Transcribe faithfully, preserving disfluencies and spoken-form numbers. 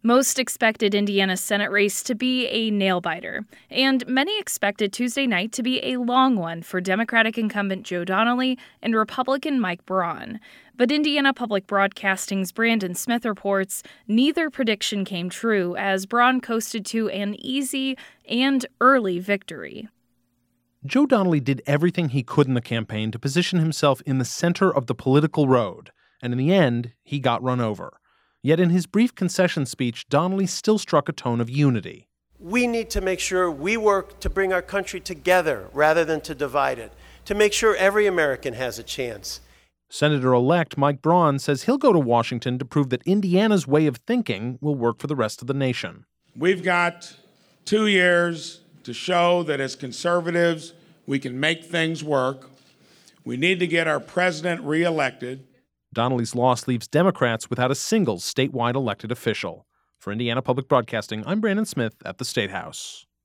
Most expected Indiana Senate race to be a nail-biter, and many expected Tuesday night to be a long one for Democratic incumbent Joe Donnelly and Republican Mike Braun. But Indiana Public Broadcasting's Brandon Smith reports neither prediction came true as Braun coasted to an easy and early victory. Joe Donnelly did everything he could in the campaign to position himself in the center of the political road, and in the end, he got run over. Yet in his brief concession speech, Donnelly still struck a tone of unity. We need to make sure we work to bring our country together rather than to divide it, to make sure every American has a chance. Senator-elect Mike Braun says he'll go to Washington to prove that Indiana's way of thinking will work for the rest of the nation. We've got two years to show that as conservatives, we can make things work. We need to get our president reelected. Donnelly's loss leaves Democrats without a single statewide elected official. For Indiana Public Broadcasting, I'm Brandon Smith at the State House.